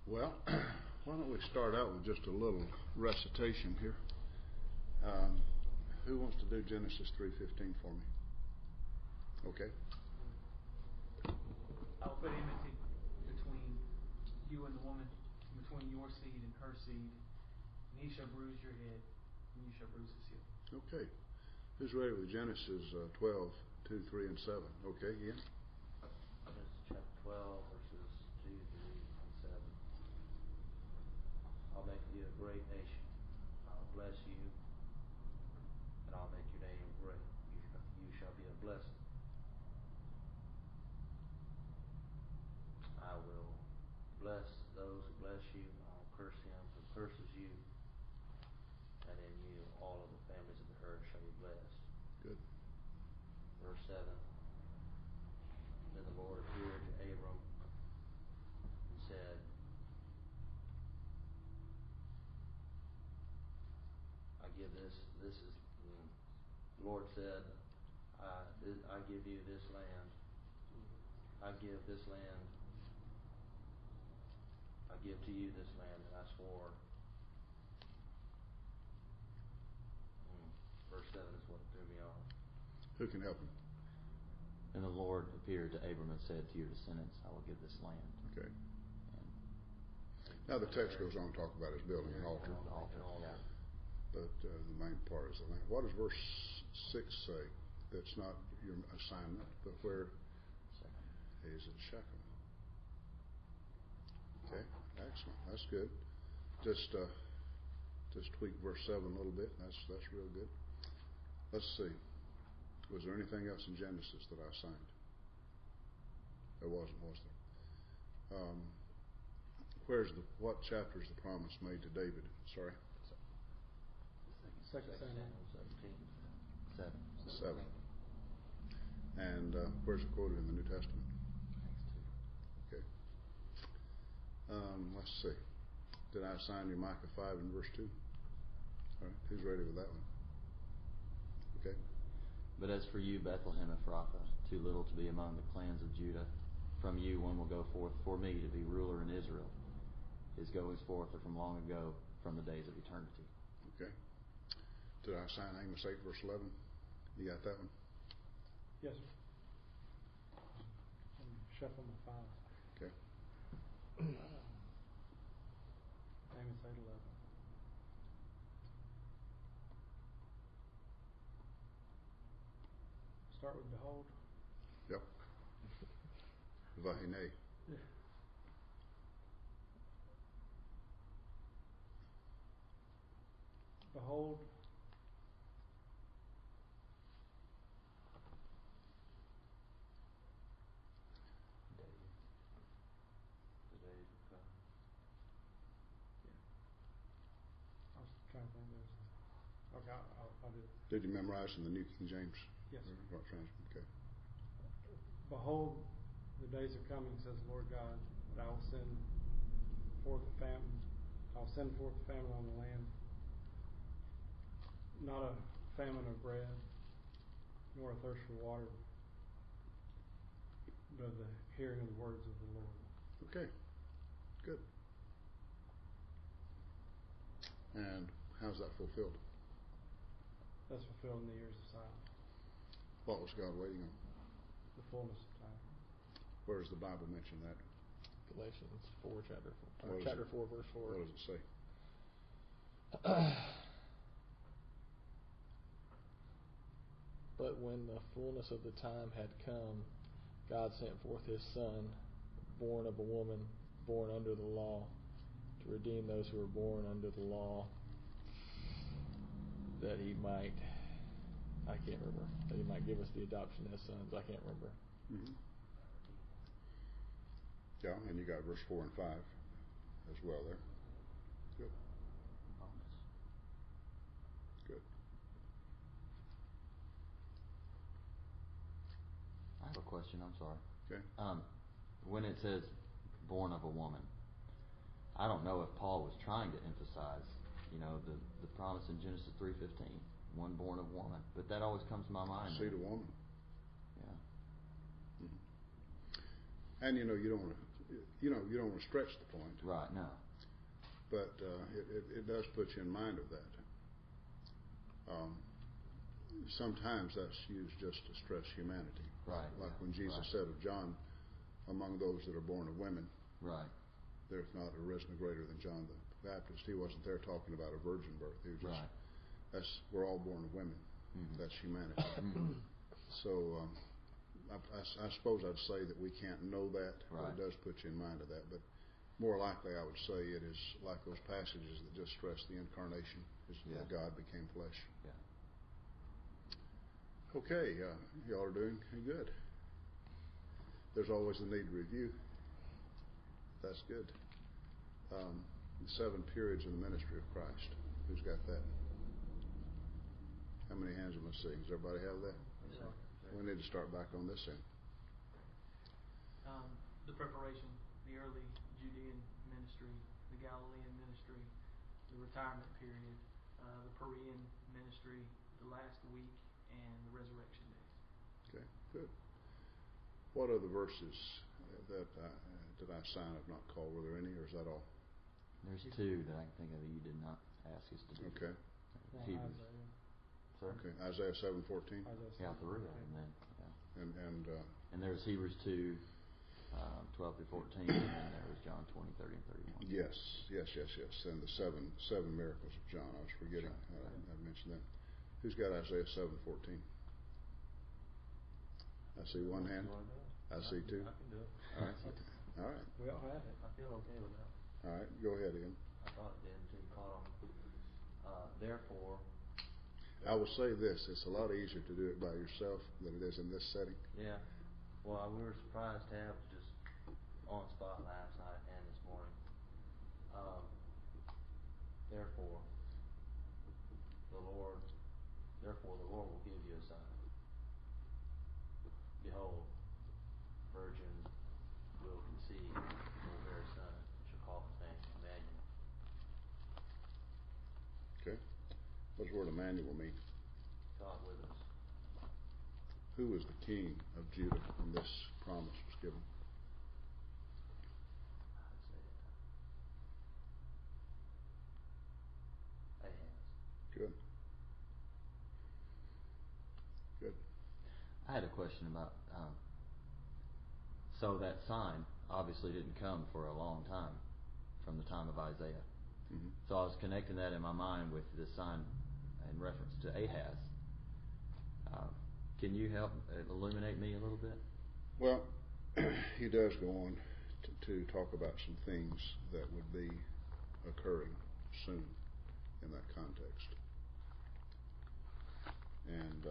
Well, why don't we start out with just a little recitation here? Who wants to do Genesis 3:15 for me? Okay. I will put enmity between you and the woman, between your seed and her seed, and he shall bruise your head, and you shall bruise his heel. Okay. Who's ready with Genesis 12, 2, 3, and 7? Okay, Ian? Genesis chapter 12, verses 2, 3, and 7. I'll make you a great nation. I'll bless you, and I'll make your name great. You shall be a blessing. I will bless those who bless you. I'll curse him who curses you. And in you all of the families of the earth shall be blessed. Good. Verse 7. Then the Lord appeared to Abram and said, the Lord said, I give you this land. I give this land. I give to you this land that I swore. Verse 7 is what threw me off. Who can help him? And the Lord appeared to Abram and said, to your descendants, I will give this land. Okay. Now the text goes on to talk about his building an altar. Yeah. But the main part is the land. What does verse 6 say? That's not your assignment, but where is it? Shechem. Okay, excellent. That's good. Just tweak verse 7 a little bit. That's real good. Let's see. Was there anything else in Genesis that I signed? There wasn't, was there? What chapter is the promise made to David? Sorry. 2 Samuel 17. 7. And where's it quoted in the New Testament? Okay. Let's see. Did I assign you Micah 5 and verse 2? All right. Who's ready with that one? Okay. But as for you, Bethlehem Ephrathah, too little to be among the clans of Judah, from you one will go forth for me to be ruler in Israel. His goings forth are from long ago, from the days of eternity. Okay. Did I assign Amos 8 verse 11? You got that one? Yes, sir. Shuffle my files. Okay. Amos 8:11. Start with behold. Yep. Vahine. Yeah. Behold, The days will come. I was trying to think of this. Okay, I'll do it. Did you memorize in the New King James? Yes, sir. Okay. Behold, the days are coming, says the Lord God, that I will send forth a famine. I'll send forth a famine on the land, not a famine of bread, nor a thirst for water, but the hearing of the words of the Lord. Okay. Good. And how's that fulfilled? That's fulfilled in the years of silence, What was God waiting on? the fullness of time. Where does the Bible mention that? Galatians 4, chapter 4, What chapter does 4, verse 4. What does it say? But when the fullness of the time had come, God sent forth his Son, born of a woman, born under the law, to redeem those who were born under the law, that he might, that he might give us the adoption as sons. I can't remember. Mm-hmm. Yeah, and you got verse 4 and 5 as well there. Good. Good. I have a question. I'm sorry. Okay. When it says born of a woman, I don't know if Paul was trying to emphasize, the promise in Genesis 3:15, one born of woman, but that always comes to my mind. Seed of woman. Yeah. Mm-hmm. And you don't want to you know, you don't want to stretch the point, Right, no. but it does put you in mind of that. Sometimes that's used just to stress humanity. Right. Like when Jesus Right. said of John, among those that are born of women, Right. there's not arisen a greater than John the Baptist. He wasn't there talking about a virgin birth. He was just, Right. we're all born of women. Mhm. That's humanity. So I suppose I'd say that we can't know that, but Right. it does put you in mind of that. But more likely, I would say it is like those passages that just stress the incarnation, is Yeah. that God became flesh. Yeah. Okay, y'all are doing good. There's always the need to review. That's good. The 7 periods in the ministry of Christ. Who's got that? How many hands am I seeing? Does everybody have that? Yes, sir. We need to start back on this end. The preparation, the early Judean ministry, the Galilean ministry, the retirement period, the Perean ministry, the last week, and the resurrection days. Okay, good. What other verses that did I sign have not called? Were there any, or is that all? There's 2 that I can think of that you did not ask us to do. Okay. Hebrews. Isaiah. Sir? Okay. Isaiah 7:14, Isaiah Yeah, 3 of 7:14. them then. Yeah. and And there's Hebrews 2, 12 through 14, and then there was John 20, 30, and 31. yes, and the seven miracles of John. I was forgetting. I mentioned that. Who's got Isaiah 7:14? I see one hand. You wanna do it? I see 2. I can do it. All right. All right. We all have it. I feel okay with that. All right. Go ahead, Ian. I thought it did until you caught on. Therefore, I will say this: it's a lot easier to do it by yourself than it is in this setting. yeah. Well, we were surprised to have just on spot last night and this morning. Therefore, the Lord will give you a sign. Behold, virgin will conceive, will bear a son, shall call his name Emmanuel. Okay. What does the word Emmanuel mean? God with us. Who is the king of Judah when this promise was given? I'd say Ahaz. Good. Good. I had a question about, so that sign obviously didn't come for a long time from the time of Isaiah. Mm-hmm. So I was connecting that in my mind with this sign in reference to Ahaz. Can you help illuminate me a little bit? Well, he does go on to talk about some things that would be occurring soon in that context. And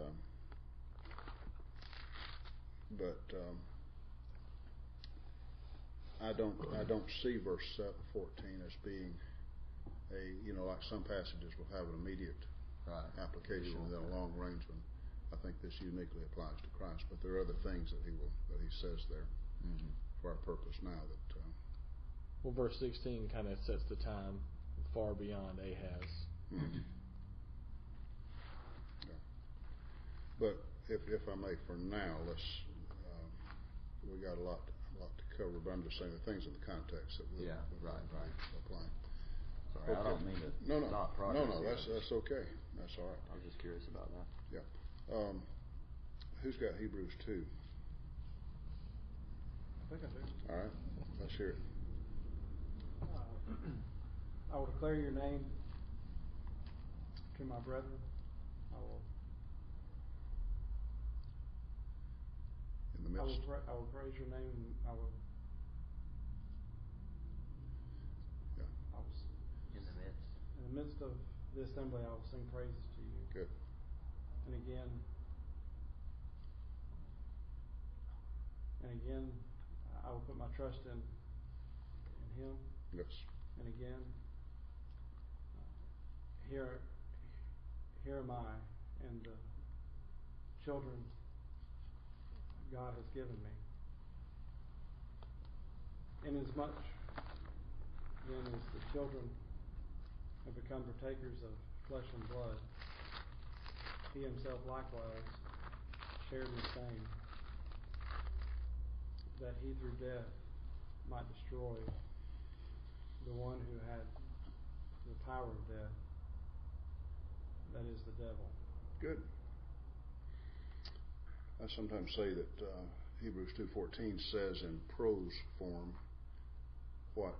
I don't see verse 14 as being like some passages will have an immediate application and then a long range one. I think this uniquely applies to Christ, but there are other things that he says there for our purpose now that. Well, verse 16 kind of sets the time far beyond Ahaz. Yeah. But if I may, for now, let's. We got a lot to cover, but I'm just saying the things in the context that will apply. Sorry, I don't mean to stop progress. No, that's okay. That's all right. I was just curious about that. Yeah. Who's got Hebrews 2? I think I do. All right. Let's hear it. I will declare your name to my brethren. I will In the midst. I will praise your name, and I will. Yeah. I will. In the midst. In the midst of the assembly, I will sing praises to you. Good. And again, I will put my trust in Him. Yes. And again, here am I, and the children God has given me. Inasmuch then as the children have become partakers of flesh and blood, He Himself likewise shared in the same, that He through death might destroy the one who had the power of death, that is the devil. Good. I sometimes say that Hebrews 2:14 says in prose form what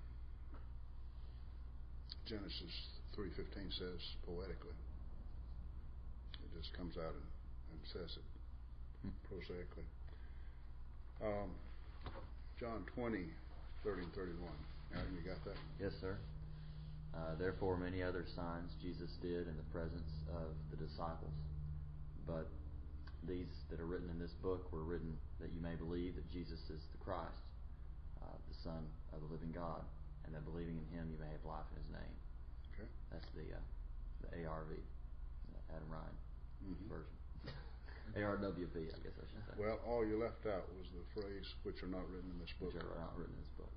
Genesis 3:15 says poetically. It just comes out and says it prosaically. John 20:30 and 31. Adam, you got that? Yes, sir. Therefore, many other signs Jesus did in the presence of the disciples. But these that are written in this book were written that you may believe that Jesus is the Christ, the Son of the living God, and that believing in Him you may have life in His name. Okay. That's the ARV, Adam Ryan version. ARWV, I guess I should say. Well, all you left out was the phrase, which are not written in this book. Which are not written in this book.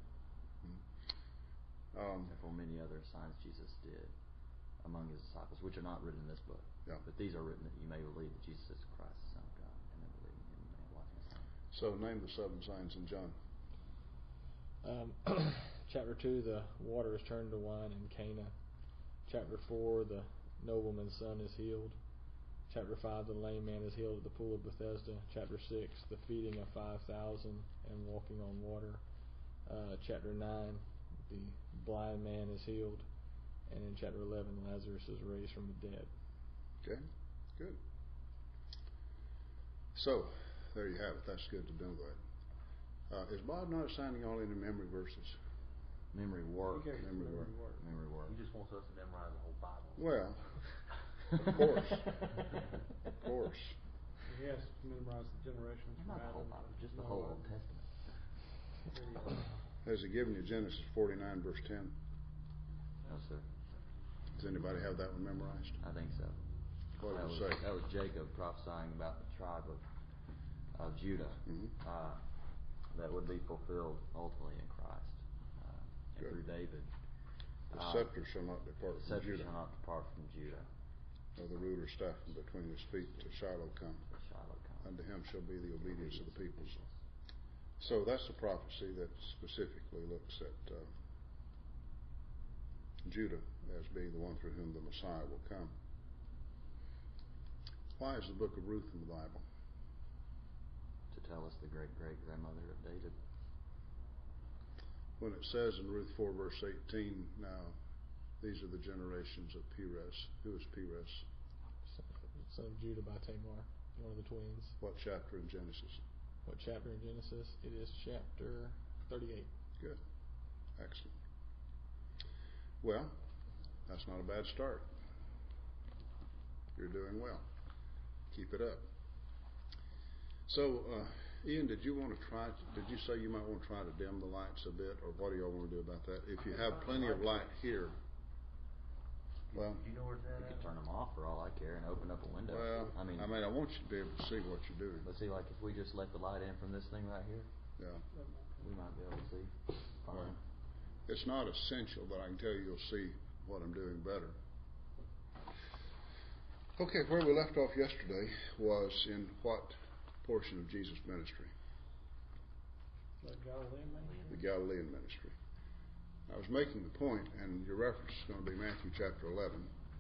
Therefore, many other signs Jesus did among His disciples, which are not written in this book. Yeah. But these are written that you may believe that Jesus is Christ, the Son of God, and then believe in Him you may have life in His name. So, name the 7 signs in John. Chapter 2, the water is turned to wine in Cana. Chapter 4, the nobleman's son is healed. Chapter 5, the lame man is healed at the pool of Bethesda. Chapter 6, the feeding of 5,000 and walking on water. Chapter 9, the blind man is healed. And in chapter 11, Lazarus is raised from the dead. Okay, good. So, there you have it. That's good to know that. Is Bob not assigning all any memory verses? Memory work. Okay. Memory work. Memory work. He just wants us to memorize the whole Bible. Well, of course. Of course. He has to memorize the generations from Not the whole Adam Bible, to just the whole Noah. Old Testament. Has he given you Genesis 49, verse 10? No, sir. Does anybody have that one memorized? I think so. What that does was it say? That was Jacob prophesying about the tribe of Judah that would be fulfilled ultimately in Christ and Good. through David. The scepter shall not depart The from scepter Judah, shall not depart from Judah. nor the ruler's staff from between his feet till Shiloh come. Till Shiloh come. Unto him shall be the obedience of the peoples. So that's a prophecy that specifically looks at Judah as being the one through whom the Messiah will come. Why is the book of Ruth in the Bible? To tell us the great-great-grandmother of David. When it says in Ruth 4, verse 18, now these are the generations of Perez. Who is Perez? Son of Judah by Tamar, one of the twins. What chapter in Genesis? What chapter in Genesis? It is chapter 38. Good. Excellent. Well, that's not a bad start. You're doing well. Keep it up. So, Ian, did you say you might want to try to dim the lights a bit, or what do y'all want to do about that? If you have plenty of light here, well, Do you know where it's You at? could turn them off for all I care and open up a window. well, I mean, I want you to be able to see what you're doing. but see, like if we just let the light in from this thing right here, Yeah. we might be able to see fine. Well, it's not essential, but I can tell you you'll see what I'm doing better. Okay, where we left off yesterday was in what portion of Jesus' ministry? The Galilean man? The Galilean ministry. I was making the point, and your reference is going to be Matthew chapter 11,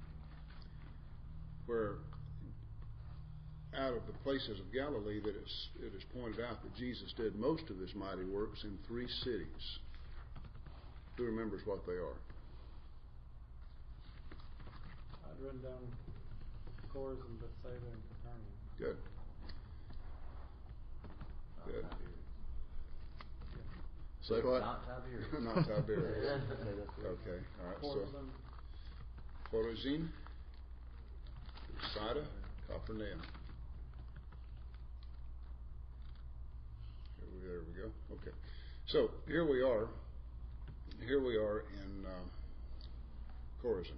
where out of the places of Galilee that it is pointed out that Jesus did most of His mighty works in 3 cities. Who remembers what they are? I'd written down Chorazin, Bethsaida, and Capernaum. Good. Good. Say what? Not Tiberias. Not Tiberias. Okay, that's good. Okay, all right. So, Chorazin, Chorazin, Bethsaida, Capernaum. There we go. Okay. So here we are. Here we are in Chorazin.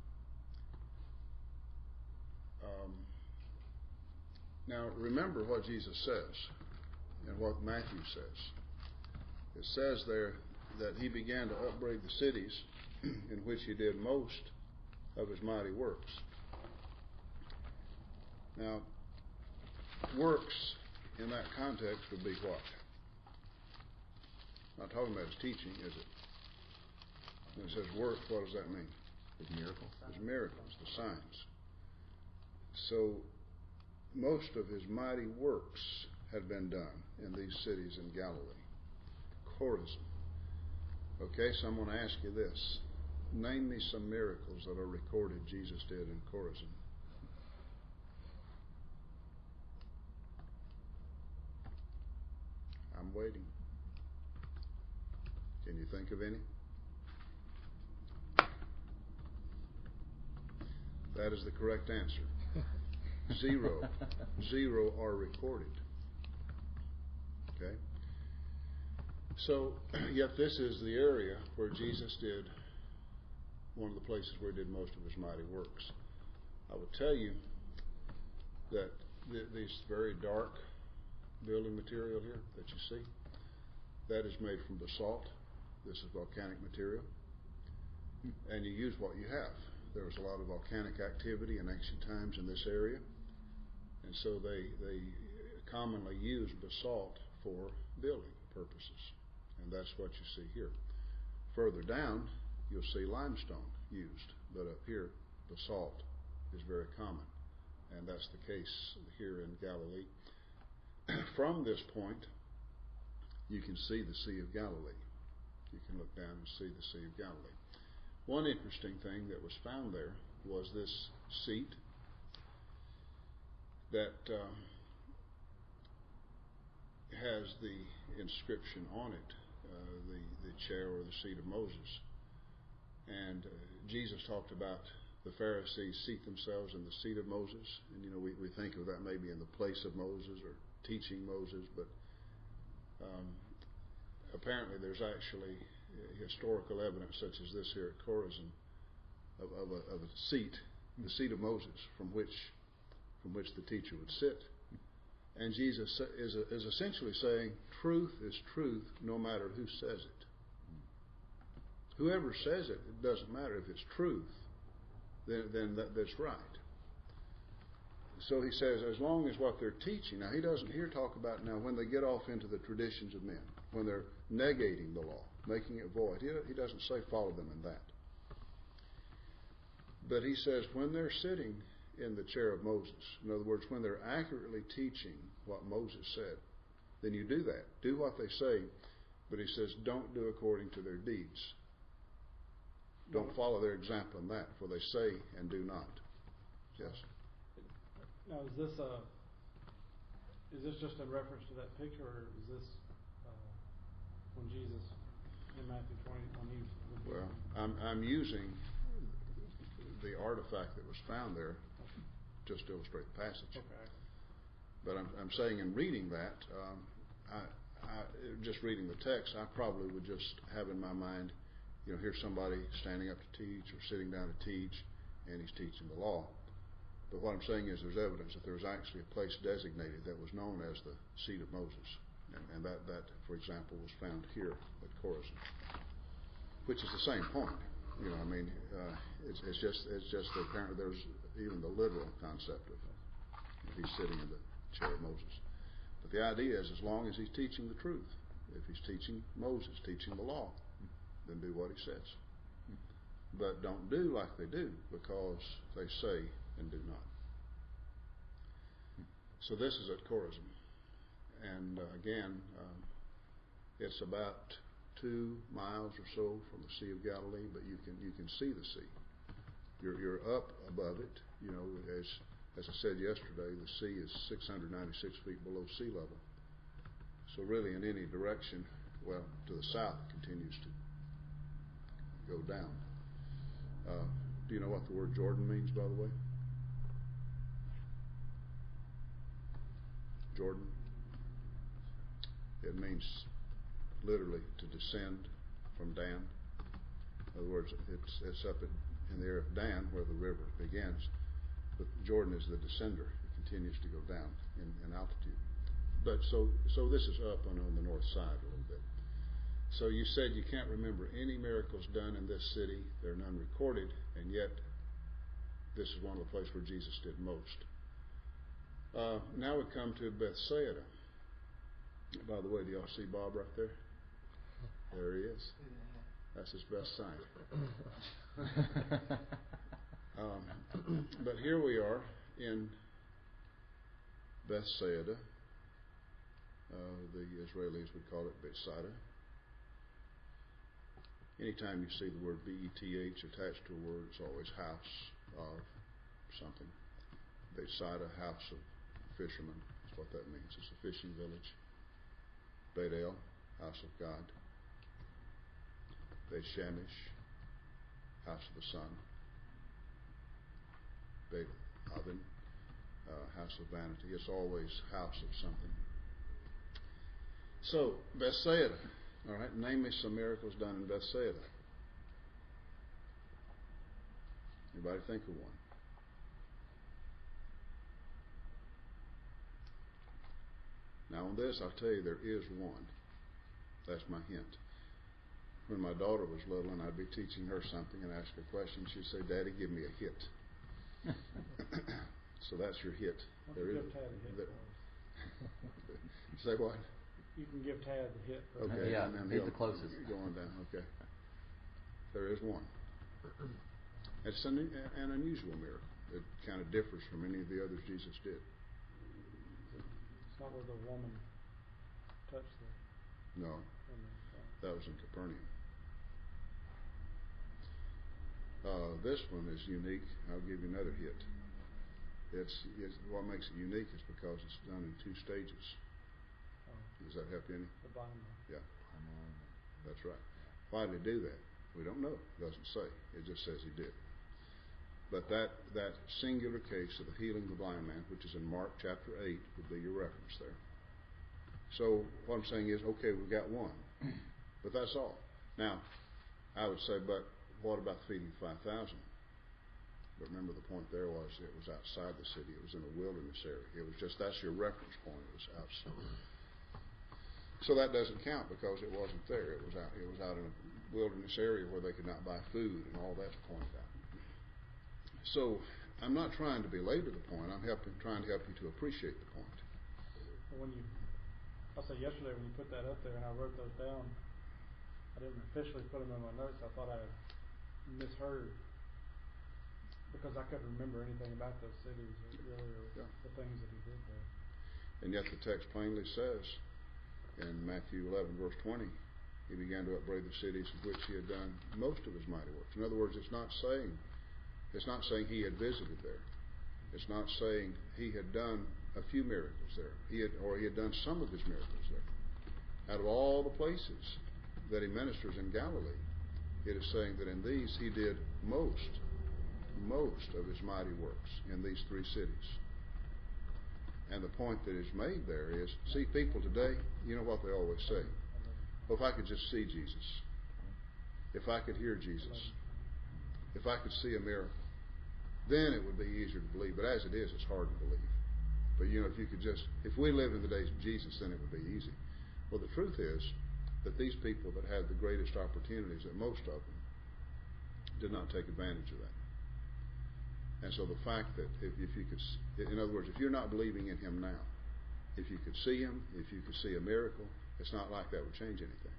Now remember what Jesus says and what Matthew says. It says there that He began to upbraid the cities in which He did most of His mighty works. Now, works in that context would be what? Not talking about his teaching, is it? When it says works, what does that mean? His miracles. His miracles, the signs. So most of his mighty works had been done in these cities in Galilee. Chorazin. Okay, so I'm going to ask you this. Name me some miracles that are recorded Jesus did in Chorazin. I'm waiting. Can you think of any? That is the correct answer. 0. 0 are recorded. Okay? So, yet this is the area where Jesus did, one of the places where he did most of his mighty works. I will tell you that this very dark building material here that you see, that is made from basalt. This is volcanic material. And you use what you have. There was a lot of volcanic activity in ancient times in this area. And so they commonly used basalt for building purposes. And that's what you see here. Further down, you'll see limestone used. But up here, basalt is very common. And that's the case here in Galilee. From this point, you can see the Sea of Galilee. You can look down and see the Sea of Galilee. One interesting thing that was found there was this seat that has the inscription on it, the chair or the seat of Moses. And Jesus talked about the Pharisees seat themselves in the seat of Moses. And, we think of that maybe in the place of Moses or teaching Moses, but apparently there's actually historical evidence such as this here at Chorazin of a seat, the seat of Moses, from which the teacher would sit. And Jesus is essentially saying truth is truth no matter who says it. Whoever says it, it doesn't matter. If it's truth, then that's right. So he says, as long as what they're teaching, now he doesn't here talk about now when they get off into the traditions of men, when they're negating the law, making it void. He doesn't say follow them in that. But he says when they're sitting in the chair of Moses, in other words, when they're accurately teaching what Moses said, then you do that. Do what they say, but he says don't do according to their deeds. Don't follow their example in that, for they say and do not. Yes? Now, is this just in reference to that picture, or is this when Jesus in Matthew 20 when he? Well, I'm using the artifact that was found there just to illustrate the passage. Okay. But I'm saying in reading that, just reading the text, I probably would just have in my mind, here's somebody standing up to teach or sitting down to teach, and he's teaching the law. But what I'm saying is there's evidence that there was actually a place designated that was known as the seat of Moses. And that, for example, was found here at Chorazin, which is the same point. It's just that apparently there's even the literal concept of he's sitting in the chair of Moses. But the idea is as long as he's teaching the truth, if he's teaching Moses, teaching the law, then do what he says. But don't do like they do because they say and do not. So this is at Chorazin. And again, it's about 2 miles or so from the Sea of Galilee, but you can see the sea. You're up above it. As I said yesterday, the sea is 696 feet below sea level. So really, in any direction, to the south, it continues to go down. Do you know what the word Jordan means, by the way? Jordan. It means literally to descend from Dan. In other words, it's up in the area of Dan where the river begins. But Jordan is the descender. It continues to go down in altitude. But so this is up on the north side a little bit. So you said you can't remember any miracles done in this city. There are none recorded, and yet this is one of the places where Jesus did most. Now we come to Bethsaida. By the way, do y'all see Bob right there? There he is. That's his best sign. But here we are in Bethsaida. The Israelis would call it Bethsaida. Anytime you see the word B-E-T-H attached to a word, it's always house of something. Bethsaida, house of fishermen, that's what that means. It's a fishing village. Beit El, house of God. Beit Shemesh, house of the sun. Beit Aven, house of vanity. It's always house of something. So, Bethsaida. All right, name me some miracles done in Bethsaida. Anybody think of one? Now on this, I'll tell you, there is one. That's my hint. When my daughter was little and I'd be teaching her something and ask her a question, she'd say, "Daddy, give me a hit." So that's your hit. There is. Give Tad a hit. Say what? You can give Tad the hit. Okay. Yeah, and he's the closest. Going down. Okay. There is one. It's an unusual miracle. It kind of differs from any of the others Jesus did. It's not where the woman touched the. No, that was in Capernaum. This one is unique. I'll give you another hit. It's what makes it unique is because it's done in 2 stages. Does that help you any? The blind man. Yeah. That's right. Why did he do that? We don't know. It doesn't say. It just says he did. But that singular case of the healing of the blind man, which is in Mark chapter 8, would be your reference there. So what I'm saying is, okay, we've got one. But that's all. Now, I would say, but what about feeding 5,000? But remember the point there was it was outside the city. It was in a wilderness area. It was just, that's your reference point. It was outside. So that doesn't count because it wasn't there. It was out in a wilderness area where they could not buy food, and all that's pointed out. So I'm not trying to belabor the point. I'm trying to help you to appreciate the point. I'll say yesterday when you put that up there and I wrote those down, I didn't officially put them in my notes. I thought I had misheard because I couldn't remember anything about those cities really, or the things that he did there. And yet the text plainly says in Matthew 11 verse 20, he began to upbraid the cities in which he had done most of his mighty works. In other words, it's not saying he had visited there. It's not saying he had done a few miracles there. He had done some of his miracles there. Out of all the places that he ministers in Galilee, it is saying that in these he did most of his mighty works in these 3 cities. And the point that is made there is, see, people today, you know what they always say? Well, if I could just see Jesus, if I could hear Jesus, if I could see a miracle, then it would be easier to believe. But as it is, it's hard to believe. But if we lived in the days of Jesus, then it would be easy. Well, the truth is that these people that had the greatest opportunities, that most of them did not take advantage of that. And so the fact that if you could, in other words, if you're not believing in him now, if you could see him, if you could see a miracle, it's not like that would change anything.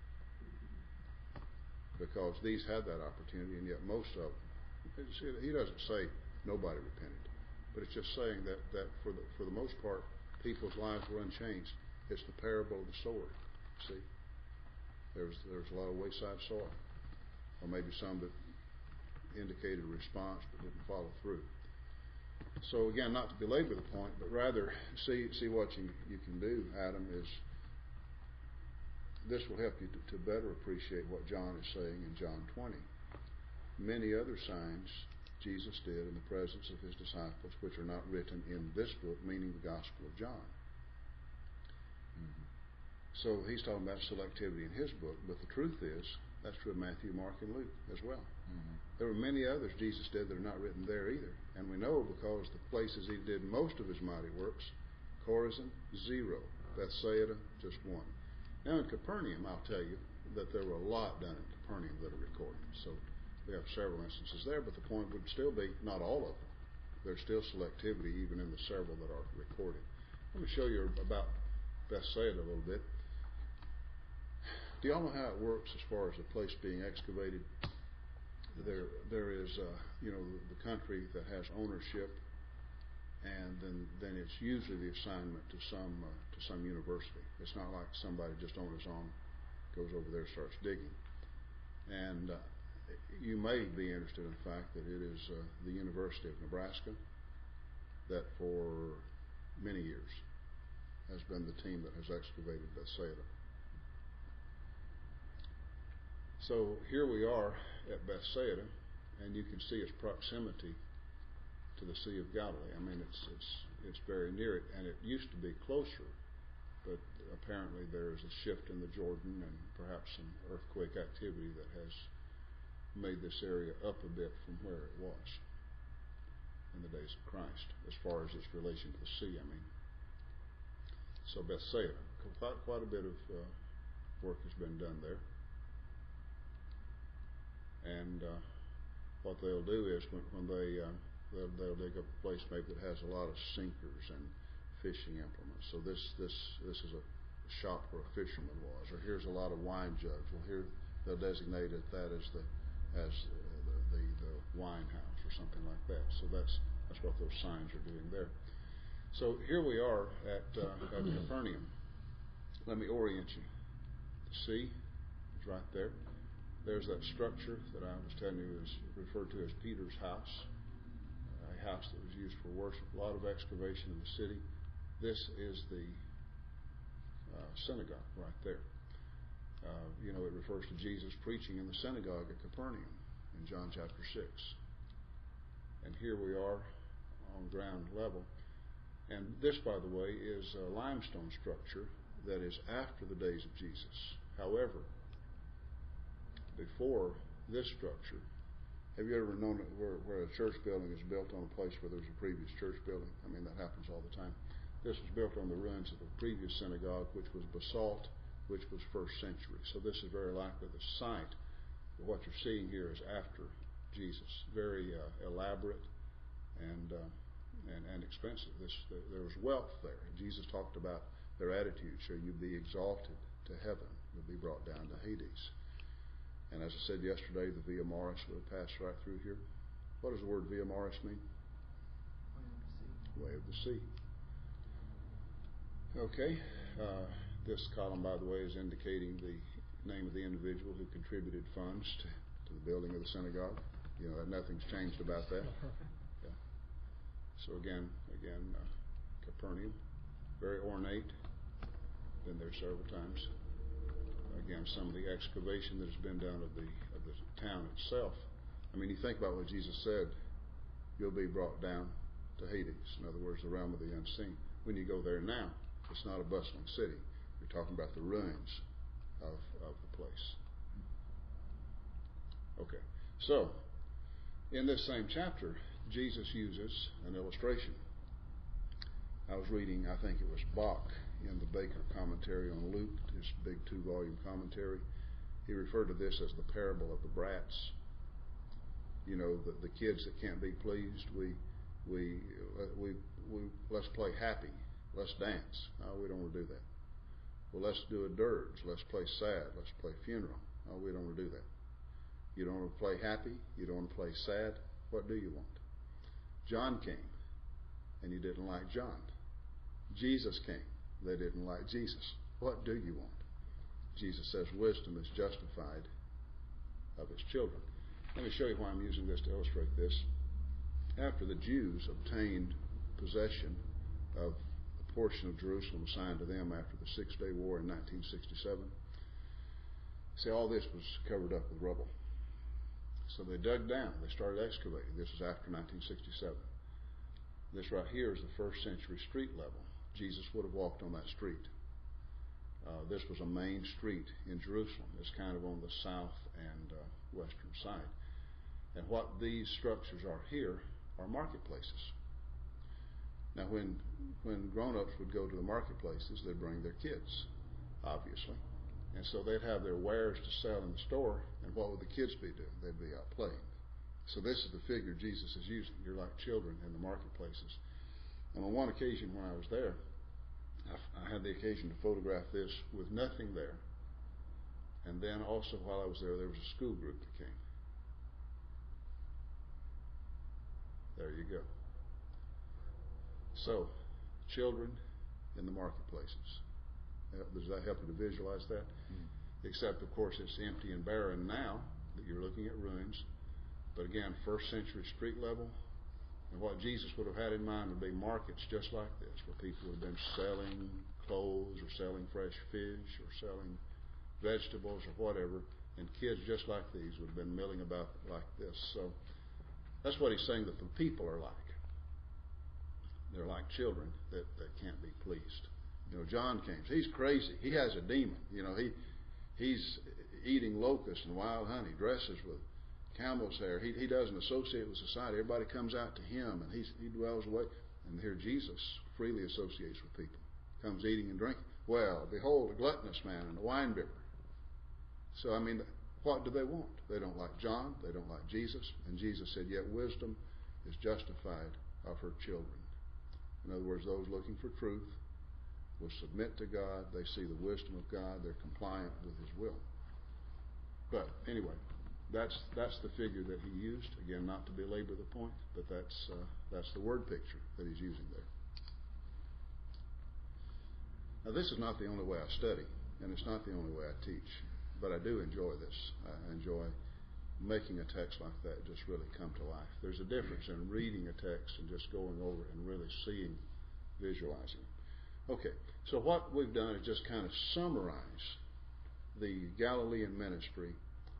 Because these had that opportunity, and yet most of them, he doesn't say nobody repented, but it's just saying that for the most part, people's lives were unchanged. It's the parable of the sower. See, there's a lot of wayside soil, or maybe some that indicated a response but didn't follow through. So again, not to belabor the point, but rather see what you can do, Adam, is this will help you to better appreciate what John is saying in John 20. Many other signs Jesus did in the presence of his disciples, which are not written in this book, meaning the Gospel of John. Mm-hmm. So he's talking about selectivity in his book, but the truth is, that's true of Matthew, Mark, and Luke as well. Mm-hmm. There were many others Jesus did that are not written there either. And we know because the places he did most of his mighty works, Chorazin, 0. Bethsaida, just 1. Now in Capernaum, I'll tell you that there were a lot done in Capernaum that are recorded. So we have several instances there, but the point would still be not all of them. There's still selectivity even in the several that are recorded. Let me show you about Bethsaida a little bit. Do y'all know how it works as far as the place being excavated? There is, the country that has ownership, and then it's usually the assignment to some university. It's not like somebody just on his own goes over there and starts digging. And you may be interested in the fact that it is the University of Nebraska that for many years has been the team that has excavated Bethsaida. So here we are at Bethsaida, and you can see its proximity to the Sea of Galilee. I mean, it's very near it, and it used to be closer, but apparently there is a shift in the Jordan and perhaps some earthquake activity that has made this area up a bit from where it was in the days of Christ, as far as its relation to the sea, I mean. So Bethsaida, quite a bit of work has been done there. And what they'll do is when they'll dig up a place maybe that has a lot of sinkers and fishing implements. So this is a shop where a fisherman was. Or here's a lot of wine jugs. Well, here they'll designate that as the wine house or something like that. So that's what those signs are doing there. So here we are at Capernaum. Let me orient you. The sea is right there. There's that structure that I was telling you is referred to as Peter's house, a house that was used for worship. A lot of excavation in the city. This is the synagogue right there. It refers to Jesus preaching in the synagogue at Capernaum in John chapter 6. And here we are on ground level. And this, by the way, is a limestone structure that is after the days of Jesus. However, before this structure, have you ever known where a church building is built on a place where there's a previous church building? I mean, that happens all the time. This was built on the ruins of a previous synagogue, which was basalt, which was 1st century. So this is very likely the site of what you're seeing here is after Jesus. Very elaborate and expensive. There was wealth there. Jesus talked about their attitude. Shall you be exalted to heaven? You'll be brought down to Hades. And as I said yesterday, the Via Maris would have passed right through here. What does the word Via Maris mean? Way of the sea. Okay. This column, by the way, is indicating the name of the individual who contributed funds to the building of the synagogue. Nothing's changed about that. Yeah. So again, Capernaum, very ornate. Been there several times. Again, some of the excavation that has been done of the town itself. I mean, you think about what Jesus said, you'll be brought down to Hades. In other words, the realm of the unseen. When you go there now, it's not a bustling city. You're talking about the ruins of the place. Okay. So, in this same chapter, Jesus uses an illustration. I was reading, I think it was Bach, in the Baker commentary on Luke, his big 2-volume commentary. He referred to this as the parable of the brats. The kids that can't be pleased. Let's play happy. Let's dance. No, we don't want to do that. Well, let's do a dirge. Let's play sad. Let's play funeral. No, we don't want to do that. You don't want to play happy. You don't want to play sad. What do you want? John came, and you didn't like John. Jesus came. They didn't like Jesus. What do you want? Jesus says wisdom is justified of his children. Let me show you why I'm using this to illustrate this. After the Jews obtained possession of a portion of Jerusalem assigned to them after the 6-Day War in 1967, see, all this was covered up with rubble. So they dug down. They started excavating. This is after 1967. This right here is the 1st century street level. Jesus would have walked on that street. This was a main street in Jerusalem. It's kind of on the south and western side. And what these structures are here are marketplaces. Now, when grown-ups would go to the marketplaces, they'd bring their kids, obviously. And so they'd have their wares to sell in the store, and what would the kids be doing? They'd be out playing. So this is the figure Jesus is using. You're like children in the marketplaces. And on one occasion when I was there, I had the occasion to photograph this with nothing there And then also while I was there was a school group that came. There you go. So, children in the marketplaces. Does that help you to visualize that? Except, of course, it's empty and barren now that you're looking at ruins. But again, first century street level. And what Jesus would have had in mind would be markets just like this, where people would have been selling clothes or selling fresh fish or selling vegetables or whatever. And kids just like these would have been milling about like this. So that's what he's saying that the people are like. They're like children that can't be pleased. You know, John came. He's crazy. He has a demon. You know, he's eating locusts and wild honey, dresses with camel's hair. He doesn't associate with society. Everybody comes out to him, and he dwells away. And here Jesus freely associates with people. Comes eating and drinking. Well, behold, a gluttonous man and a winebibber. So, I mean, what do they want? They don't like John. They don't like Jesus. And Jesus said, yet wisdom is justified of her children. In other words, those looking for truth will submit to God. They see the wisdom of God. They're compliant with His will. But anyway, that's the figure that he used. Again, not to belabor the point, but that's the word picture that he's using there. Now, this is not the only way I study, and it's not the only way I teach, but I do enjoy this. I enjoy making a text like that just really come to life. There's a difference in reading a text and just going over it and really seeing, visualizing. Okay, so what we've done is just kind of summarize the Galilean ministry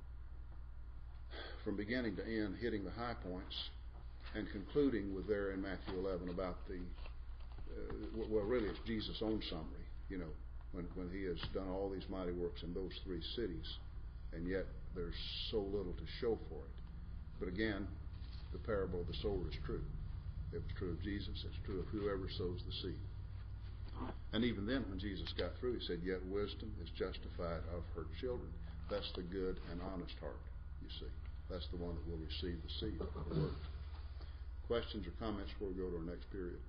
from beginning to end, hitting the high points and concluding with there in Matthew 11 about well, really it's Jesus' own summary, you know, when he has done all these mighty works in those three cities, and yet there's so little to show for it. But again, the parable of the sower is true. It was true of Jesus. It's true of whoever sows the seed. And even then, when Jesus got through, he said, yet wisdom is justified of her children. That's the good and honest heart, you see. That's the one that will receive the seed of the word. Questions or comments before we go to our next period?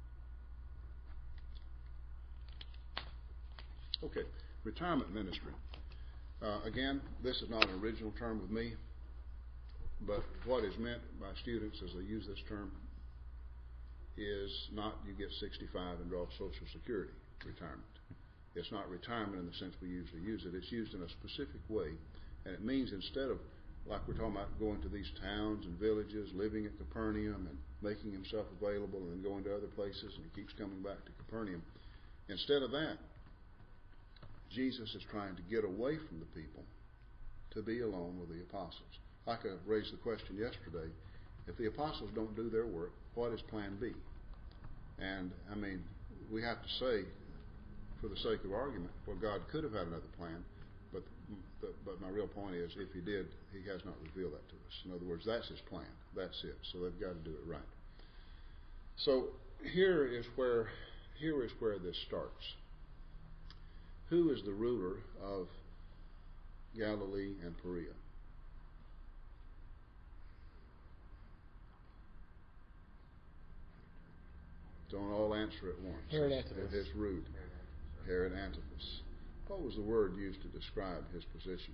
Okay, retirement ministry. Again, this is not an original term with me, but what is meant by students as they use this term is not you get 65 and draw Social Security retirement. It's not retirement in the sense we usually use it. It's used in a specific way, and it means instead of, like we're talking about, going to these towns and villages, living at Capernaum and making himself available and then going to other places, and he keeps coming back to Capernaum. Instead of that, Jesus is trying to get away from the people to be alone with the apostles. Like I raised the question yesterday, if the apostles don't do their work, what is plan B? And, I mean, we have to say, for the sake of argument, well, God could have had another plan, but my real point is, if he did, he has not revealed that to us. In other words, that's his plan. That's it. So they've got to do it right. So here is where this starts. Who is the ruler of Galilee and Perea? Don't all answer at once. Herod Antipas. It's rude. Herod Antipas. What was the word used to describe his position?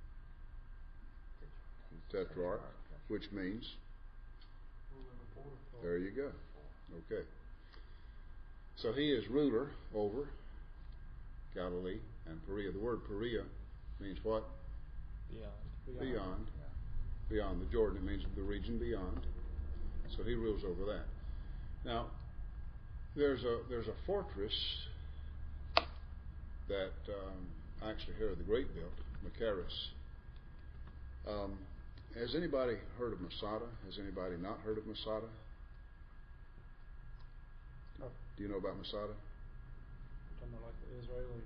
Tetrarch, which means? There you go. Okay. So he is ruler over Galilee and Perea. The word Perea means what? Beyond. Beyond the Jordan. It means the region beyond. So he rules over that. Now, there's a fortress that actually Herod the Great built, Machaerus. Has anybody heard of Masada? Has anybody not heard of Masada? No. Do you know about Masada? Talking about like the Israeli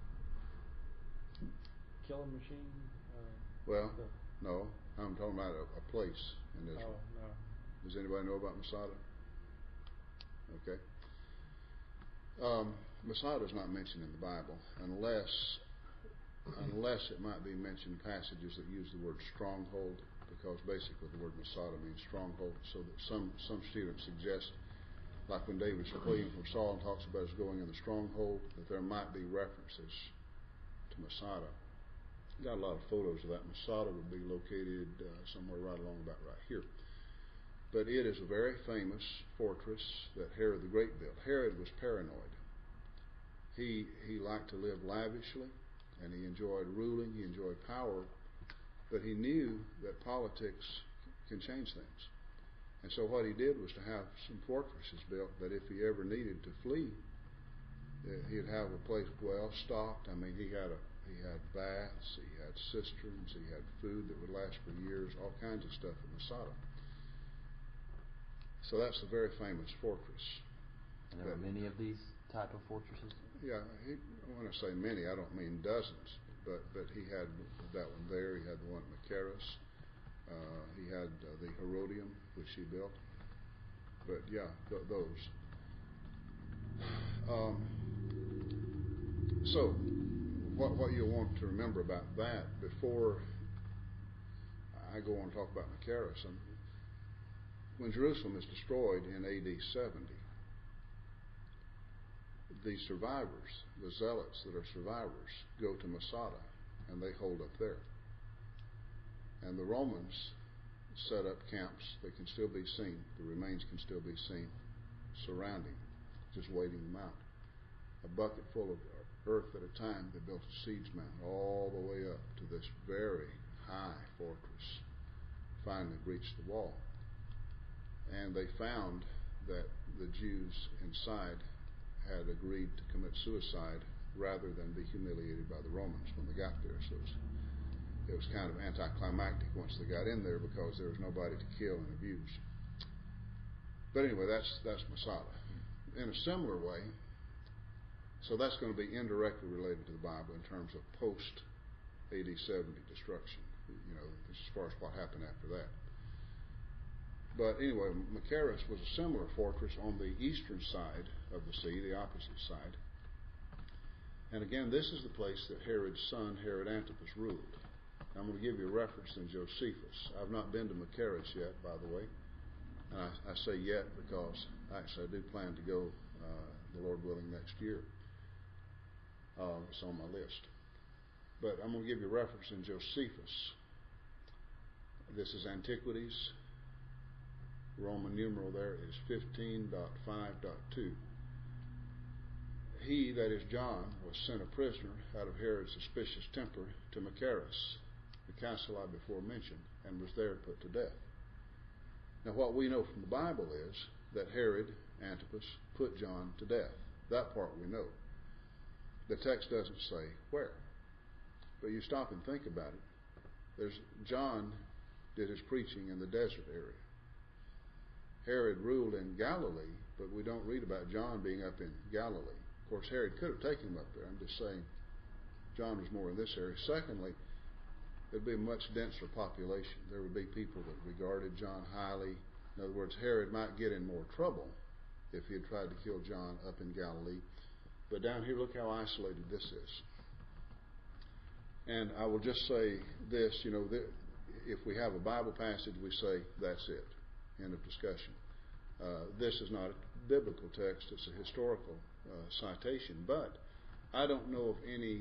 killing machine. Well, no. I'm talking about a place in Israel. Oh, no. Does anybody know about Masada? Okay. Masada is not mentioned in the Bible unless it might be mentioned passages that use the word stronghold, because basically the word Masada means stronghold. So that some students suggest, like when David's fleeing from Saul and talks about his going in the stronghold, that there might be references to Masada got a lot of photos of that. Masada would be located somewhere right along about right here. But it is a very famous fortress that Herod the Great built. Herod was paranoid. He liked to live lavishly, and he enjoyed ruling, he enjoyed power, but he knew that politics can change things. And so what he did was to have some fortresses built that if he ever needed to flee, he'd have a place well stocked. I mean, he had baths, he had cisterns, he had food that would last for years, all kinds of stuff at Masada. So that's a very famous fortress. And there were many of these type of fortresses? Yeah, when I say many, I don't mean dozens, but he had that one there, he had the one at Machaerus, he had the Herodium, which he built. But yeah, those. So, what you'll want to remember about that before I go on to talk about Machaerus, when Jerusalem is destroyed in AD 70, the survivors, the zealots that are survivors, go to Masada and they hold up there. And the Romans set up camps. They can still be seen. The remains can still be seen surrounding, just waiting them out. A bucket full of earth at a time, they built a siege mountain all the way up to this very high fortress. Finally reached the wall. And they found that the Jews inside had agreed to commit suicide rather than be humiliated by the Romans when they got there. So it was kind of anticlimactic once they got in there because there was nobody to kill and abuse. But anyway, that's Masada. In a similar way, so that's going to be indirectly related to the Bible in terms of post AD 70 destruction, as far as what happened after that. But anyway, Machaerus was a similar fortress on the eastern side of the sea, the opposite side. And again, this is the place that Herod's son, Herod Antipas, ruled. I'm going to give you a reference in Josephus. I've not been to Machaerus yet, by the way. And I say yet because actually I do plan to go, the Lord willing, next year. It's on my list. But I'm going to give you a reference in Josephus. This is Antiquities. Roman numeral there is 15.5.2. He, that is John, was sent a prisoner out of Herod's suspicious temper to Machaerus, the castle I before mentioned, and was there put to death. Now what we know from the Bible is that Herod Antipas put John to death. That part we know. The text doesn't say where. But you stop and think about it. John did his preaching in the desert area. Herod ruled in Galilee, but we don't read about John being up in Galilee. Of course, Herod could have taken him up there. I'm just saying John was more in this area. Secondly, there'd be a much denser population. There would be people that regarded John highly. In other words, Herod might get in more trouble if he had tried to kill John up in Galilee. But down here, look how isolated this is. And I will just say this, if we have a Bible passage, we say, that's it. End of discussion. This is not a biblical text, it's a historical citation, but I don't know of any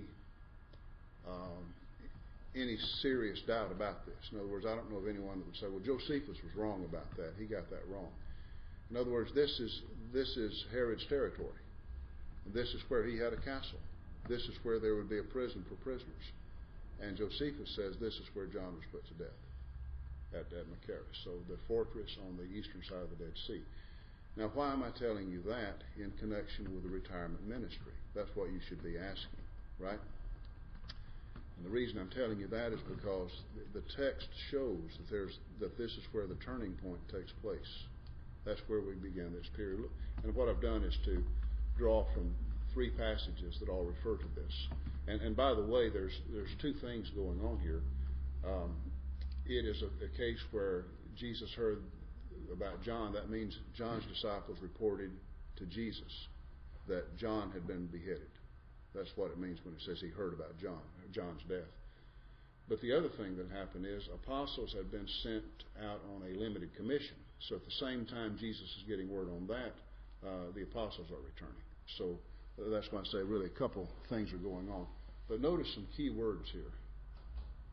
serious doubt about this. In other words, I don't know of anyone that would say, well, Josephus was wrong about that. He got that wrong. In other words, this is Herod's territory. This is where he had a castle. This is where there would be a prison for prisoners. And Josephus says this is where John was put to death, at Machaerus. So the fortress on the eastern side of the Dead Sea. Now, why am I telling you that in connection with the retirement ministry? That's what you should be asking, right? And the reason I'm telling you that is because the text shows that this is where the turning point takes place. That's where we begin this period. And what I've done is to draw from 3 passages that all refer to this. And by the way, there's 2 things going on here. It is a case where Jesus heard about John. That means John's disciples reported to Jesus that John had been beheaded. That's what it means when it says he heard about John's death. But the other thing that happened is apostles had been sent out on a limited commission. So at the same time Jesus is getting word on that, the apostles are returning. So that's why I say really a couple things are going on. But notice some key words here.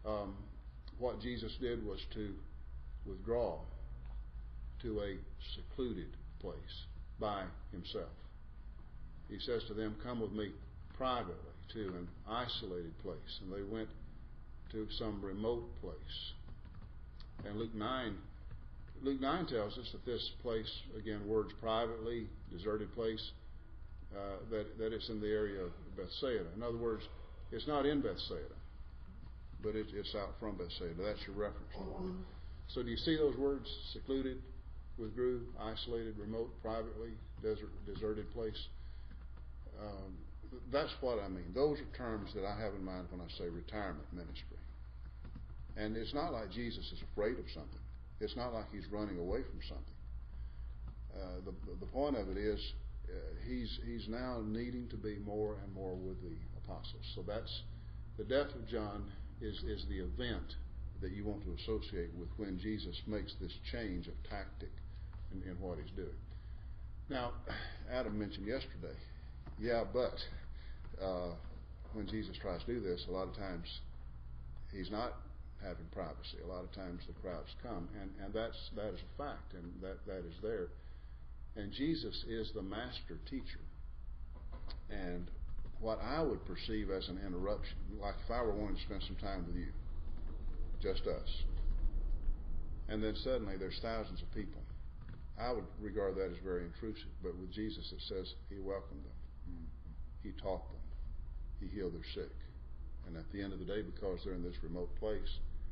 what Jesus did was to withdraw to a secluded place by himself. He says to them, "Come with me privately to an isolated place." And they went to some remote place. And Luke 9 tells us that this place, again, words privately, deserted place, that it's in the area of Bethsaida. In other words, it's not in Bethsaida, but it's out from Bethsaida. That's your reference point. So do you see those words? Secluded, withdrew, isolated, remote, privately, deserted place. That's what I mean. Those are terms that I have in mind when I say retirement ministry. And it's not like Jesus is afraid of something. It's not like he's running away from something. The point of it is he's now needing to be more and more with the apostles. So that's the death of John is the event that you want to associate with when Jesus makes this change of tactic in what he's doing. Now, Adam mentioned yesterday, but when Jesus tries to do this, a lot of times he's not having privacy. A lot of times the crowds come, and that is a fact, and that is there. And Jesus is the master teacher. And what I would perceive as an interruption, like if I were wanting to spend some time with you, just us, and then suddenly there's thousands of people, I would regard that as very intrusive. But with Jesus it says he welcomed them. He taught them. He healed their sick. And at the end of the day, because they're in this remote place,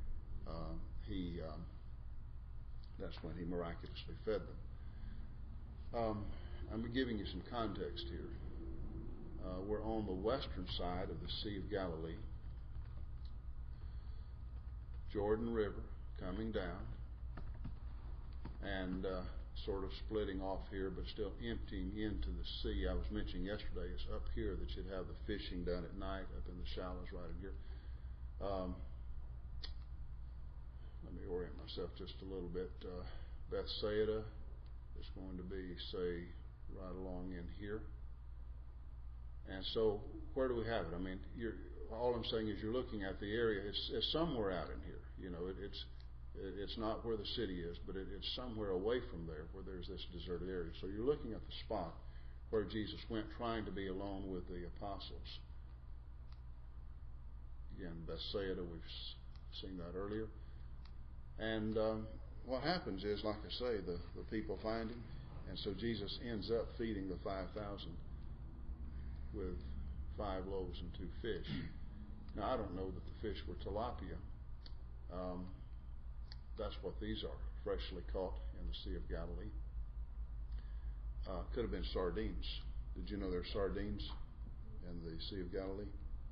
that's when he miraculously fed them. I'm giving you some context here. We're on the western side of the Sea of Galilee. Jordan River coming down and sort of splitting off here, but still emptying into the sea. I was mentioning yesterday, it's up here that you'd have the fishing done at night, up in the shallows right in here. Let me orient myself just a little bit. Bethsaida is going to be, say, right along in here. And so, where do we have it? I mean, all I'm saying is you're looking at the area. It's somewhere out in here. You know, it's not where the city is, but it's somewhere away from there where there's this deserted area. So you're looking at the spot where Jesus went trying to be alone with the apostles. Again, Bethsaida, we've seen that earlier. And what happens is, like I say, the people find him, and so Jesus ends up feeding the 5,000 with 5 loaves and 2 fish. Now, I don't know that the fish were tilapia. That's what these are, freshly caught in the Sea of Galilee. Could have been sardines. Did you know there are sardines in the Sea of Galilee?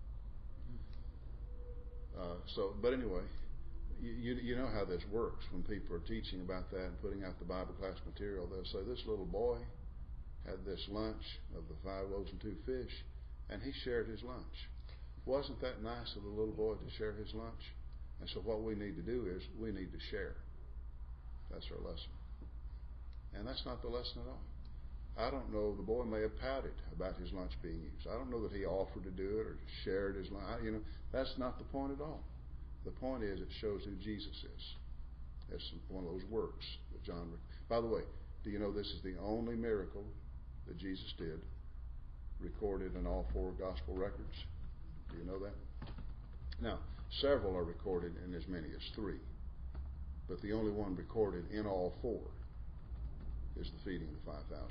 But anyway, you know how this works when people are teaching about that and putting out the Bible class material. They'll say, this little boy had this lunch of the 5 loaves and 2 fish, and he shared his lunch. Wasn't that nice of the little boy to share his lunch? And so what we need to do is we need to share. That's our lesson. And that's not the lesson at all. I don't know, the boy may have pouted about his lunch being used. I don't know that he offered to do it or shared his lunch. That's not the point at all. The point is it shows who Jesus is. It's one of those works that John... By the way, do you know this is the only miracle that Jesus did recorded in all 4 gospel records? Do you know that? Now, several are recorded in as many as 3, but the only one recorded in all 4 is the feeding of the 5,000.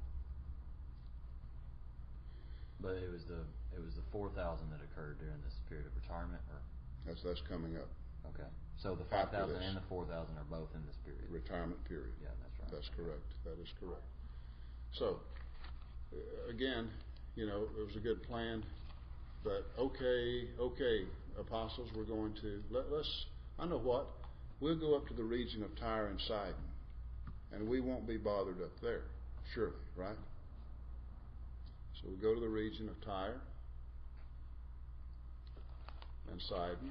But it was the 4,000 that occurred during this period of retirement, or That's coming up. okay. So the 5,000 and the 4,000 are both in this period. Retirement period. Yeah, that's right. That's correct. That is correct. So, again, it was a good plan. But okay, apostles, we're going to let's. I know what. We'll go up to the region of Tyre and Sidon, and we won't be bothered up there, surely, right? So we go to the region of Tyre and Sidon.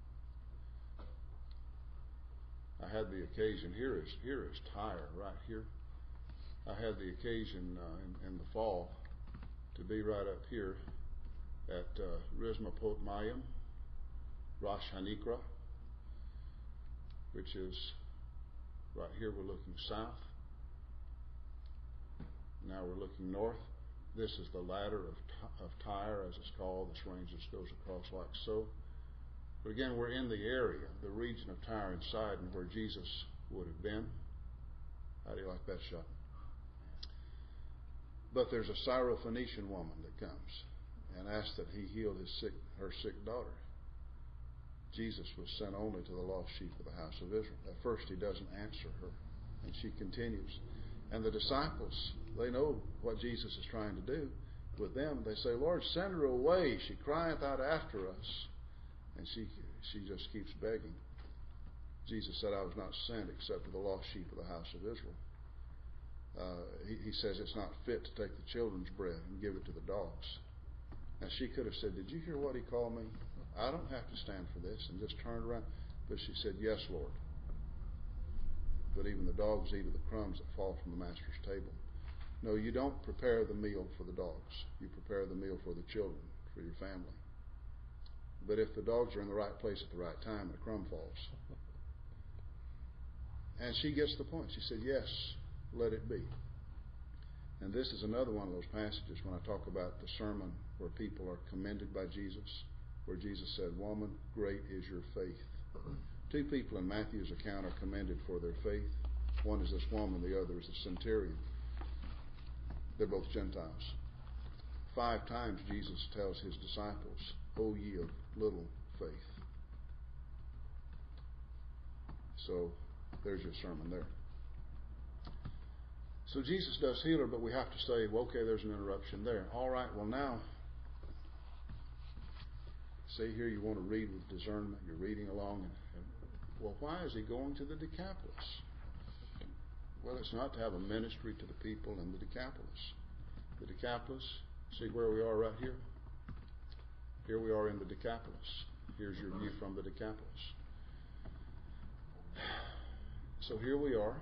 I had the occasion. Here is Tyre right here. I had the occasion in the fall to be right up here at Rizmapot Mayim, Rosh Hanikra, which is right here. We're looking south. Now we're looking north. This is the ladder of Tyre, as it's called. This range just goes across like so. But again, we're in the area, the region of Tyre and Sidon, where Jesus would have been. How do you like that shot? But there's a Syrophoenician woman that comes and asks that he heal her sick daughter. Jesus was sent only to the lost sheep of the house of Israel. At first he doesn't answer her, and she continues. And the disciples, they know what Jesus is trying to do with them. They say, Lord, send her away. She crieth out after us. And she just keeps begging. Jesus said, I was not sent except to the lost sheep of the house of Israel. He says it's not fit to take the children's bread and give it to the dogs. Now she could have said, did you hear what he called me? I don't have to stand for this, and just turned around. But she said, yes, Lord. But even the dogs eat of the crumbs that fall from the master's table. No, you don't prepare the meal for the dogs. You prepare the meal for the children, for your family. But if the dogs are in the right place at the right time, a crumb falls. And she gets the point. She said, yes, let it be. And this is another one of those passages when I talk about the sermon where people are commended by Jesus, where Jesus said, woman, great is your faith. Two people in Matthew's account are commended for their faith. One is this woman, the other is the centurion. They're both Gentiles. 5 times Jesus tells his disciples, O ye of little faith. So there's your sermon there. So Jesus does heal her, but we have to say, well, okay, there's an interruption there. All right, well now, see here you want to read with discernment. You're reading along. Well, why is he going to the Decapolis? Well, it's not to have a ministry to the people in the Decapolis. The Decapolis, see where we are right here? Here we are in the Decapolis. Here's your view from the Decapolis. So here we are.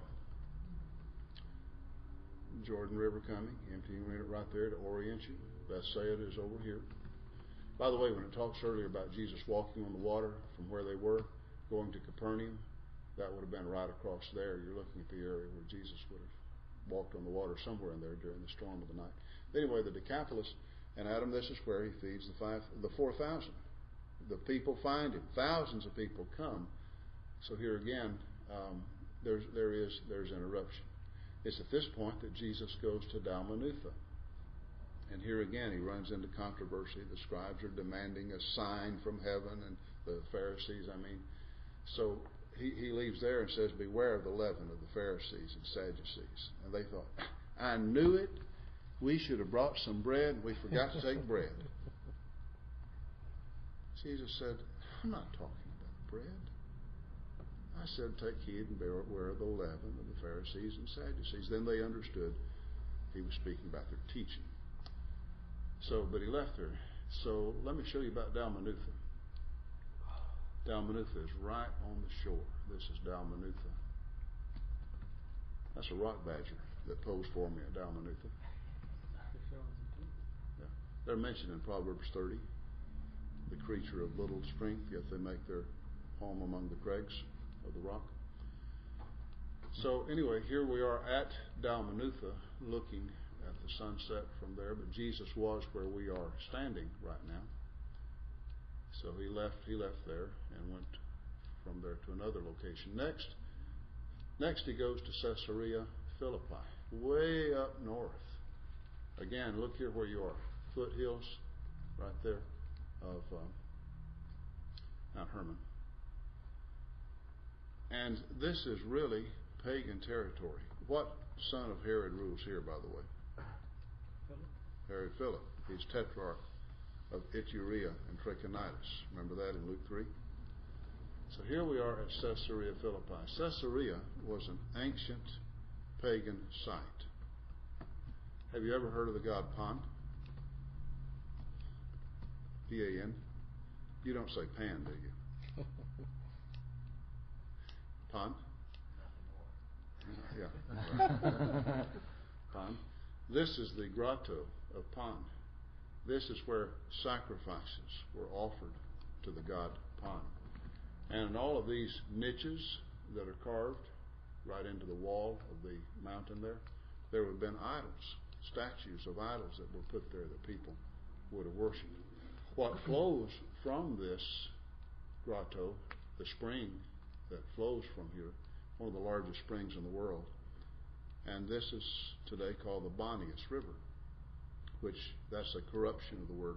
Jordan River coming, emptying it right there to orient you. Bethsaida is over here. By the way, when it talks earlier about Jesus walking on the water from where they were, going to Capernaum, that would have been right across there. You're looking at the area where Jesus would have walked on the water somewhere in there during the storm of the night. Anyway, the Decapolis, and Adam, this is where he feeds the 4,000. The people find him. Thousands of people come. So here again, there's interruption. It's at this point that Jesus goes to Dalmanutha. And here again, he runs into controversy. The scribes are demanding a sign from heaven, and the Pharisees, So he leaves there and says, beware of the leaven of the Pharisees and Sadducees. And they thought, I knew it. We should have brought some bread, and we forgot to take bread. Jesus said, I'm not talking about bread. I said, take heed and beware of the leaven of the Pharisees and Sadducees. Then they understood he was speaking about their teaching. But he left her. So let me show you about Dalmanutha. Dalmanutha is right on the shore. This is Dalmanutha. That's a rock badger that posed for me at Dalmanutha. Yeah. They're mentioned in Proverbs 30. The creature of little strength, yet they make their home among the crags of the rock. So anyway, here we are at Dalmanutha, looking at the sunset from there. But Jesus was where we are standing right now. So he left there and went from there to another location. Next he goes to Caesarea Philippi, way up north. Again, look here where you are. Foothills, right there, of Mount Hermon. And this is really pagan territory. What son of Herod rules here, by the way? Herod Philip. He's tetrarch of Iturea and Trachonitis. Remember that in Luke 3? So here we are at Caesarea Philippi. Caesarea was an ancient pagan site. Have you ever heard of the god Pan? P-A-N? You don't say Pan, do you? Pan? Yeah. Pan. This is the grotto of Pan. This is where sacrifices were offered to the god Pan. And in all of these niches, that are carved right into the wall of the mountain there would have been idols, statues of idols that were put there that people would have worshipped. What flows from this grotto, the spring that flows from here, one of the largest springs in the world, and this is today called the Bonias River, which that's a corruption of the word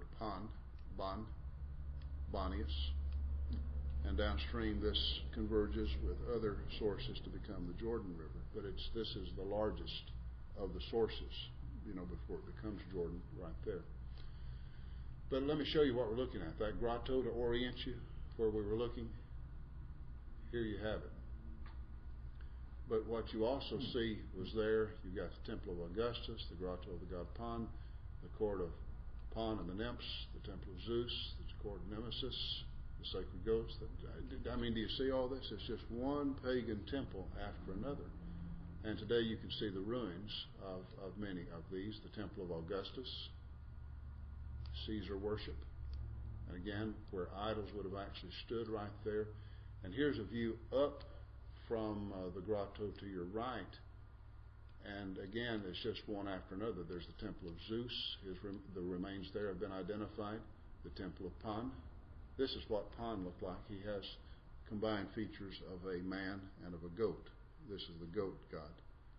Bonias. And downstream this converges with other sources to become the Jordan River. But this is the largest of the sources, before it becomes Jordan right there. But let me show you what we're looking at. That grotto, to orient you where we were looking, here you have it. But what you also see was there, you've got the Temple of Augustus, the grotto of the god Pan, the court of Pan and the nymphs, the temple of Zeus, the court of Nemesis, the sacred goats. Do you see all this? It's just one pagan temple after another. And today you can see the ruins of many of these. The Temple of Augustus, Caesar worship. And again, where idols would have actually stood right there. And here's a view up from the grotto to your right. And again, it's just one after another. There's the Temple of Zeus. The remains there have been identified. The Temple of Pan. This is what Pan looked like. He has combined features of a man and of a goat. This is the goat god.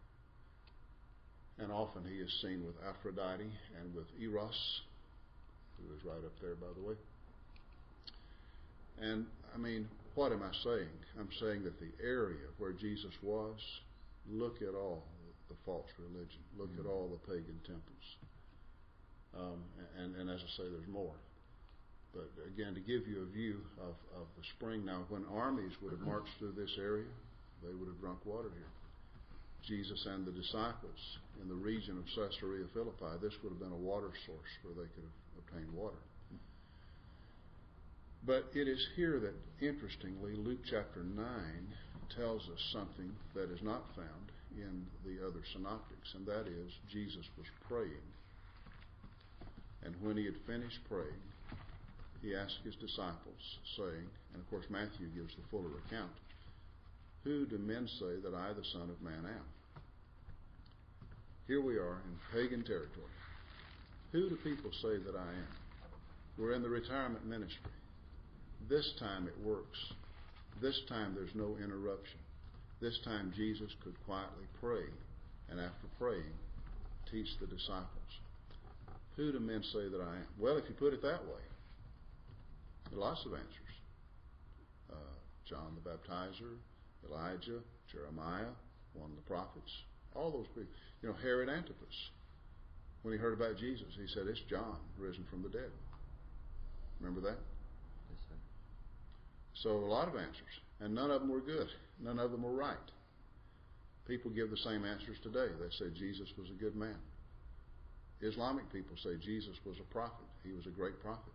And often he is seen with Aphrodite and with Eros, who is right up there, by the way. And, what am I saying? I'm saying that the area where Jesus was, look at all the false religion. Look at all the pagan temples. And as I say, there's more. But again, to give you a view of the spring. Now, when armies would have marched through this area, they would have drunk water here. Jesus and the disciples in the region of Caesarea Philippi, this would have been a water source where they could have obtained water. But it is here that, interestingly, Luke chapter 9 tells us something that is not found in the other synoptics, and that is Jesus was praying. And when he had finished praying, he asked his disciples, saying, and of course Matthew gives the fuller account, "Who do men say that I, the Son of Man, am?" Here we are in pagan territory. Who do people say that I am? We're in the retirement ministry. This time it works. This time there's no interruption. This time Jesus could quietly pray, and after praying, teach the disciples. Who do men say that I am? Well, if you put it that way, there are lots of answers. John the Baptizer, Elijah, Jeremiah, one of the prophets, all those people. Herod Antipas, when he heard about Jesus, he said, "It's John, risen from the dead." Remember that? Yes, sir. So a lot of answers, and none of them were good. None of them were right. People give the same answers today. They say Jesus was a good man. Islamic people say Jesus was a prophet. He was a great prophet.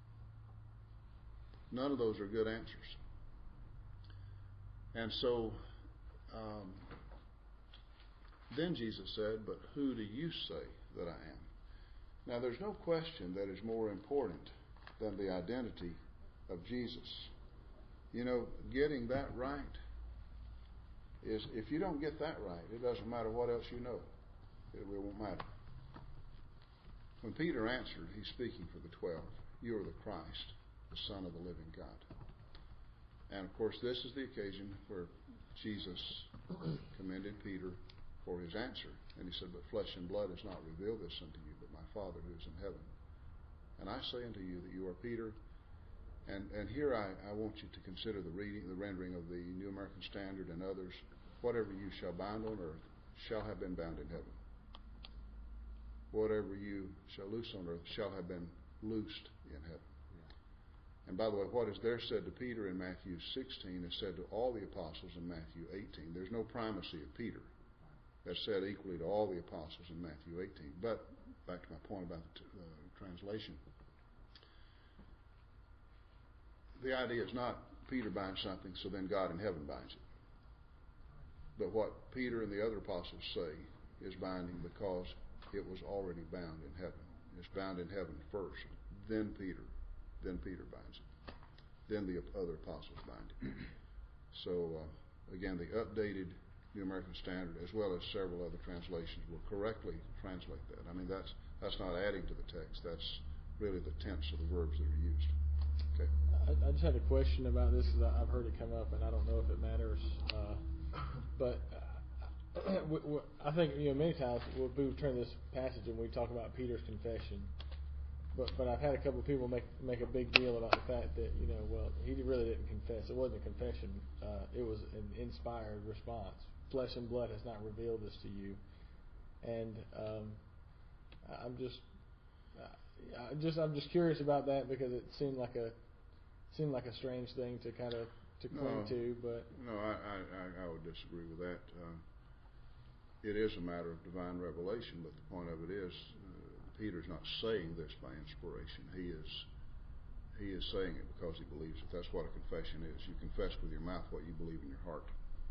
None of those are good answers. And so then Jesus said, "But who do you say that I am?" Now there's no question that is more important than the identity of Jesus. Getting that right is, if you don't get that right, it doesn't matter what else you know. It won't matter. When Peter answered, he's speaking for the 12. "You are the Christ, the Son of the living God." And of course, this is the occasion where Jesus commended Peter for his answer. And he said, "But flesh and blood has not revealed this unto you, but my Father who is in heaven. And I say unto you that you are Peter." And here I want you to consider the rendering of the New American Standard and others. "Whatever you shall bind on earth shall have been bound in heaven. Whatever you shall loose on earth shall have been loosed in heaven." Yeah. And by the way, what is there said to Peter in Matthew 16 is said to all the apostles in Matthew 18. There's no primacy of Peter. That's said equally to all the apostles in Matthew 18. But back to my point about the translation. The idea is not Peter binds something, so then God in heaven binds it. But what Peter and the other apostles say is binding because it was already bound in heaven. It's bound in heaven first, then Peter binds it. Then the other apostles bind it. So again, the updated New American Standard, as well as several other translations, will correctly translate that. I mean, that's not adding to the text. That's really the tense of the verbs that are used. Okay. I just had a question about this because I've heard it come up, and I don't know if it matters. But I think many times we've turned this passage and we talk about Peter's confession. But I've had a couple of people make a big deal about the fact that well, he really didn't confess. It wasn't a confession. It was an inspired response. Flesh and blood has not revealed this to you, and I'm just curious about that because it seemed like a strange thing to kind of cling to. But no, I would disagree with that. It is a matter of divine revelation, but the point of it is, Peter's not saying this by inspiration. He is saying it because he believes it. That's what a confession is. You confess with your mouth what you believe in your heart.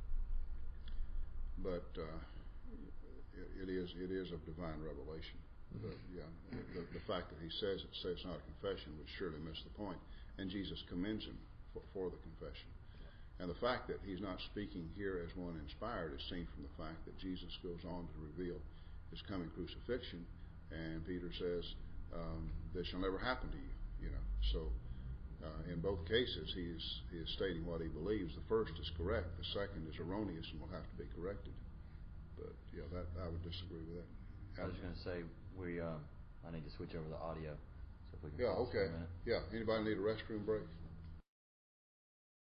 But it is of divine revelation. But yeah, the fact that he says it's not a confession would surely miss the point. And Jesus commends him for the confession. And the fact that he's not speaking here as one inspired is seen from the fact that Jesus goes on to reveal his coming crucifixion. And Peter says, this shall never happen to you. So in both cases, he is stating what he believes. The first is correct. The second is erroneous and will have to be corrected. But yeah, that I would disagree with that. I was going to say I need to switch over the audio. So if we can Yeah. pause for Okay. a minute. Yeah. Anybody need a restroom break?